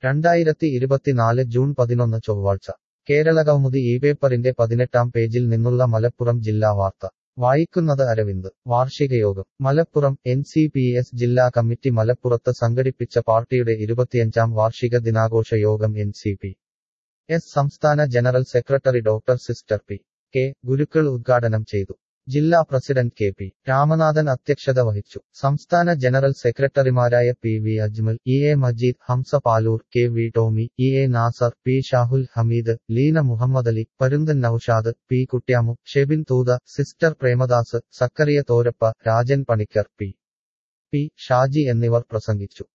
2024 June 11 ചൊവ്വാഴ്ച കേരളകൗമുദി ഈ പേപ്പറിന്റെ 18-ാം പേജിൽ നിന്നുള്ള മലപ്പുറം ജില്ലാ വാർത്ത വായിക്കുന്നത് അരവിന്ദ്. വാർഷികയോഗം മലപ്പുറം. NCPS ജില്ലാ കമ്മിറ്റി മലപ്പുറത്ത് സംഘടിപ്പിച്ച പാർട്ടിയുടെ 25-ാം വാർഷിക ദിനാഘോഷ യോഗം NCPS സംസ്ഥാന general secretary doctor sister P.K. Gurukkal ഉദ്ഘാടനം ചെയ്തു. ജില്ലാ പ്രസിഡന്റ് KP. രാമനാഥൻ അധ്യക്ഷത വഹിച്ചു. സംസ്ഥാന ജനറൽ സെക്രട്ടറിമാരായ PV Ajmal, EA Majeed, Hamza Palur, KV Tomy, EA Nasar, P Shahul Hameed, Leena Muhammadali, Parunthan Naushad, P Kuttiyamu, Shebin Thootha, sister Premadas, Sakkariya Thorappa, Rajan Panicker, P Shaji എന്നിവർ പ്രസംഗിച്ചു.